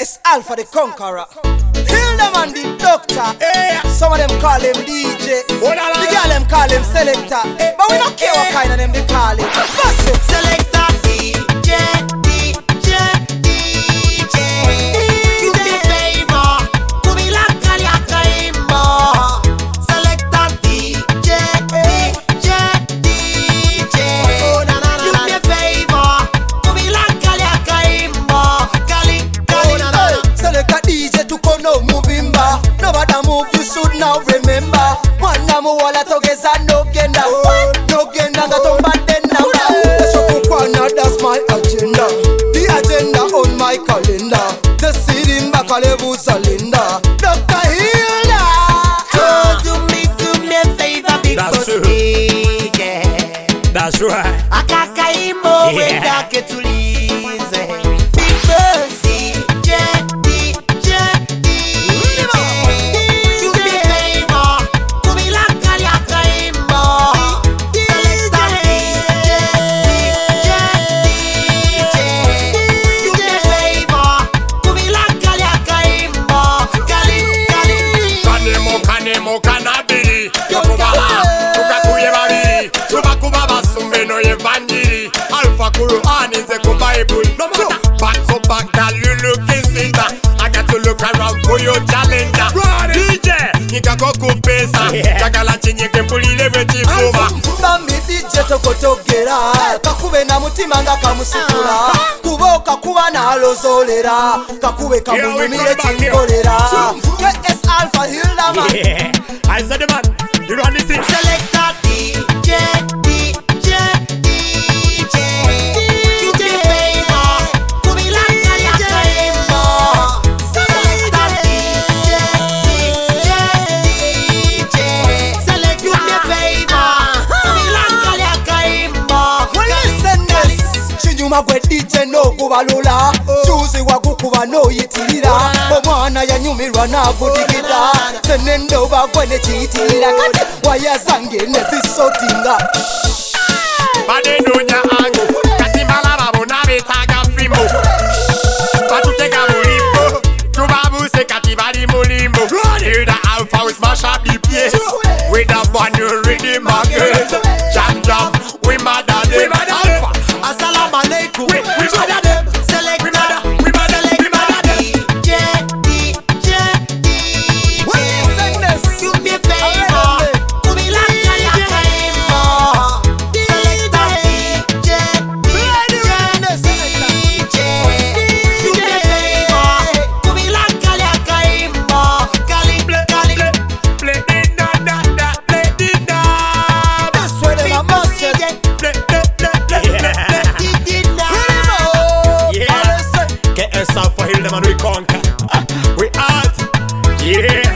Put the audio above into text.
It's Alpha the Conqueror. Hildaman the Doctor. Some of them call him DJ. The girl them call him Selector. But we don't care what kind of them they call it. Bust it. Selector DJ, DJ, DJ. Do me a favor, do me like Kaliaka Imbo. Selector DJ, DJ, DJ. Do me a favor, do me like Kaliaka Imbo. Kali, Selector DJ to come no movimba. Nobody move, you should now remember. One na mu wala togeza no genda. No genda nga tomba denda. That's my agenda. The agenda on my calendar. The city in Bakalebu Salinda. Dr. Hilda. do me a favor because That's right. Akaka Imbo wenda ketulize. Because DJ, DJ, DJ. Do me a favor, do me like Kaliaka Imbo. Selector DJ, DJ, DJ. Do me a favor, do me like Kaliaka Imbo. Kanemo kanabiri Yokubala Tukakuye babiri Tubakuba basumbe no evangeli Alpha Quran is a Bible No matter back to back that you looking sister I got to look around for your challenger DJ Nika koku pesa Chakala chinye kempulile wechifuma Bambi DJ tokotogera kakube na mutima nga kamusukula kuboka kuba na alozolera kakube kamunyumire chinkolera KS Alpha Hildaman. Yeah, I said the man, you know the thing. Selector DJ, DJ, DJ. Do me a favor, do me like Kaliaka Imbo. Selector DJ, DJ, DJ. Select, do me a favor, do me like Kaliaka Imbo. Well listen this Chinyuma gwe DJ no kubalula Chuzi wakukuba no yitirira Omwana yanyumirwa na kudigida Senendo bagwene chiitirira Kati waya zange nezisotinga Bade dunya angu Katimbala babu na betaga fimo Batutega mulimbo Tubabu se katibali mulimbo Hilda Alpha we smash up the place With a brand new rhythm again Jam jam, we mad at them Alpha, Assalamu alaikum. we mad at them Selector, we mad at them DJ, DJ, DJ. Well listen this Do me a favor, do me like Kaliaka Imbo. Selector DJ, DJ, DJ. Do me a favor, do me like Kaliaka Imbo. Kali, Play it down, play it down That's where them a must say Yeah, KS Alpha Hildaman we conquer We art, yeah